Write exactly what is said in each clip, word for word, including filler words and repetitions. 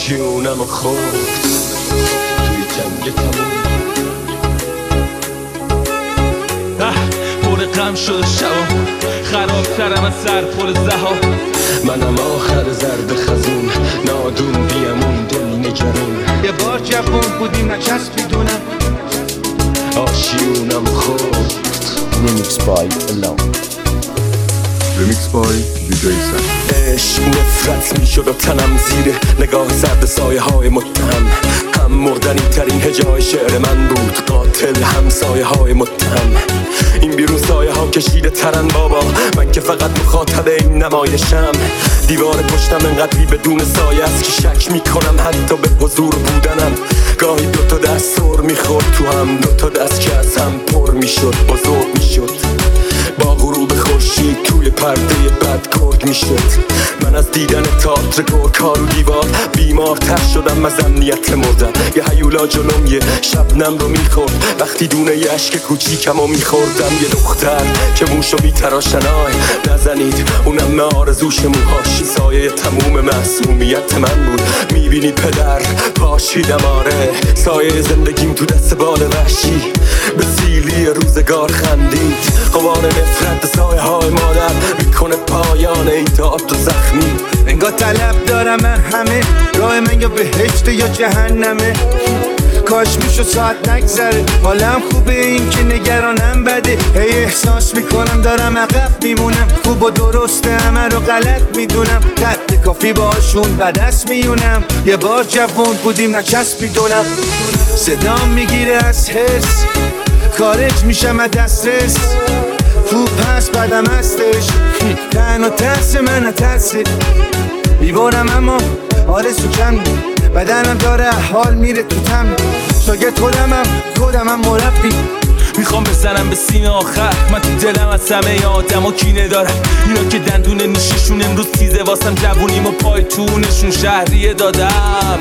آشیونم خورد توی جنگ تموم. پر غم شده شبا خرابترم از سر پر زها. منم آخر زرد خزون نادون بیامون دل نگرون. یه بار جوون بودیم نچسبیدونم آشیونم خورد. Remix by Alone. Remix by دی جی سن. عشق نفرت میشد و تنم زیر نگاه زرد سایه های متهم. هم مردنی ترین هجای شعر من بود، قاتل هم سایه های متهم. این بیرون سایه ها کشیده ترن بابا، من که فقط مخاطب این نمایشم. دیوار پشتم انقدری بدون سایه است که شک میکنم حتی به حضور بودنم. گاهی دوتا دست سر میخورد تو هم، دوتا دست که از هم پر میشد بزرگ میشد. با غروب خورشید توی پرده بد گرگ میشد. من از دیدن تئاتر گرگ‌ها رو دیوار بیمارتر شدم از امنیت مردم. یه هیولا جلوم یه شبنم رو میخورد وقتی دونه یه عشق کوچیکم رو میخوردم. یه دختر که موشو میتراشن آی نزنید، اونم من آرزوش موهاش سایه تموم معصومیت من بود. میبینی پدر پاشیدم آره، سایه زندگیم تو دست بال وحشی به سیلی روزگار خندید. غبار نفرت سایه های مادر میکنه پایان این تئاتر زخمی. انگار طلب دارم من همه، راه من یا بهشت یا جهنمه. کاش میشو ساعت نگذره، حالم خوبه این که نگرانم بده. هی احساس میکنم دارم عقب میمونم، خوب و درسته همه رو غلط میدونم. قد کافی باشون بدست میونم، یه بار جوون بودیم نچسبیدونم. صدام میگیره از حس، خارج میشم از دسترس. خوب هست بدم هستش، تنها ترس من ترسه. بیبارم اما آرزو کم، بدنم داره حال میره تو تم. شاگرد خودمم خودمم مربی. میخوام بزنم به سینه آخر، من تو دلم از همه آدم و کینه دارم. اینا که دندون نیششون امروز تیزه واسم جوونیم و پای تونشون شهریه دادم.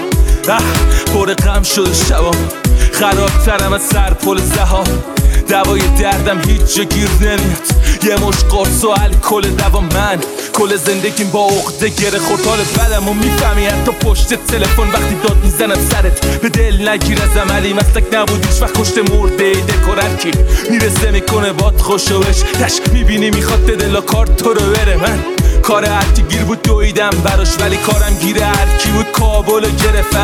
پر غم شده شبا خرابترم از سر پل زها. دوای دردم هیچ جا گیر نمیاد، یه مش قرص و الکل دوا. من کل زندگیم با عقده گره خورد، حال بدم و میفهمی حتی پشت تلفن وقتی داد میزنم سرت. به دل نگیر از عملی مسلک نبود هیچ وقت کشته مرده دکورر کی میرسه میکنه باد خوشوش تش میبینی میخواد دل کار تو رو بره. من کار هرکی گیر بود دویدم براش، ولی کارم گیره هرکی بود کابل گرفت.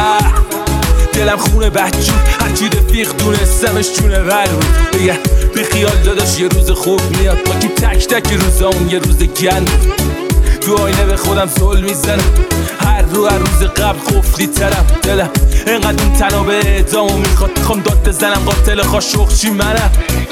دلم خونه بدجور هرچی رفیق دونستمش جونه ور بود. بگه بخیال داداش یه روز خوب میاد، با کی تک تک روزا اون یه روز گند. تو آینه به خودم زل میزنم، هر رو هر روز قبل خفلی ترم. دلم اینقدر اون تنها به اعدامو میخواد، میخوام داد بزنم قاتل خاشخچی منم.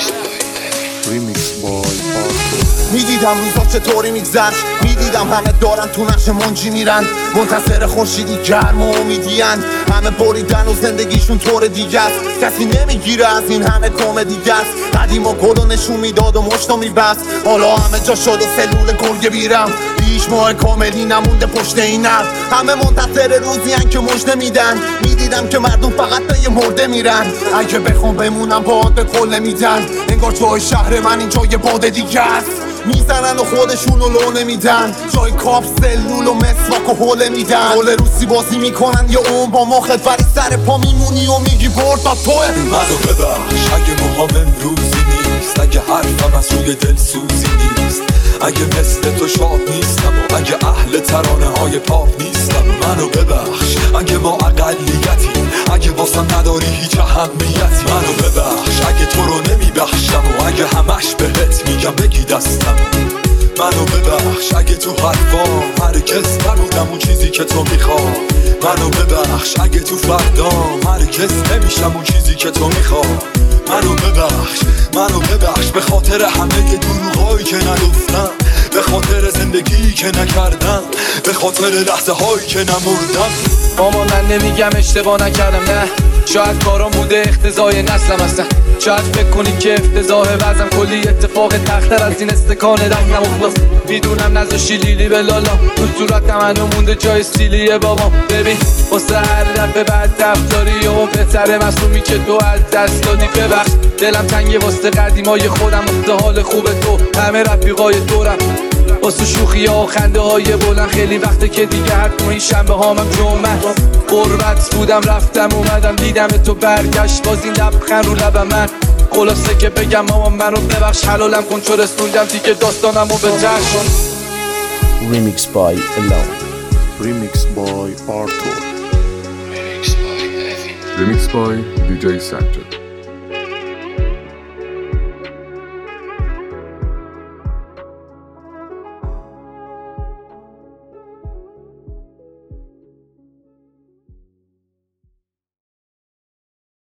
Remix by میدیدم روزا چطوری میگذشت، میدیدم همه دارن تو نقش منجی میرن، منتظر خورشیدی گرم و امیدیان. همه بریدن و زندگیشون طور دیگه است، کسی نمیگیره از این همه کمدیگه است. قدیما گلو نشون میداد و مشتو میبست، حالا همه جا شده سلول گرگه بیرم. هیچ ماه کاملی نمونده پشت این نرد، همه منتظر روزی هن که مژده میدن. میدیدم که مردم فقط به یه مرده میرن، اگه بخوام بمونم باید به کل میدن. انگار جای شهر من این جای باد دیگه است، میزنن و خودشون رو لو نمیدن. جای کاپ سلول و مسواک و حوله میدن. حول روسی بازی میکنن یه اون با مخت، ولی سر پا میمونی و میگی برد تا توه. منو ببخش اگه موهام امروزی نیست، اگه حرفم از روی دل سوزی نیست، اگه مثل تو شاد نیستم و اگه اهل ترانه های پاپ نیستم. منو ببخش اگه ما اقلیتی، اگه واسم نداری هیچ اهمیتی. منو ببخش اگه تو رو نمیبخشم و اگه همش بهت میگم بگی دستم. منو ببخش اگه تو حرفام هرگز نبودم اون چیزی که تو میخوای. منو ببخش اگه تو فردام هرگز نمیشم اون چیزی که تو میخوای. منو ببخش منو ببخش به خاطر همه دروغایی که نگفتم، به خاطر زندگی که نکردم، به خاطر لحظه هایی که نمردم. ماما من نمیگم اشتباه نکردم، نه شاید کارام بوده اختزای نسلم هستن. شاید فکر کنی که افتضاح وزم کلی اتفاق تختر از این استکان رنگ نمخلص. میدونم نذاشی لیلی به لالا تو صورتم هنو مونده جای سیلیه بابام. ببین واسه هر دفعه بعد رفتاری و پسر مصومی که تو از دست دادی ببخش. دلم تنگه واسه قدیمای خودم، واسه حال خوب تو همه رفیقای دورم. واسه شوخی ها و خنده های بلند خیلی وقته که دیگه حتی این شنبه هامم جمعه قربت بودم رفتم اومدم دیدم تو برگشت باز این لبخند رو لبم من خلاصه که بگم ماما منو ببخش حلالم کن چو رسوندم دیگه داستانمو به چشم. Remix by Alone. Remix by Arthur. Remix by دی جی Sajjad.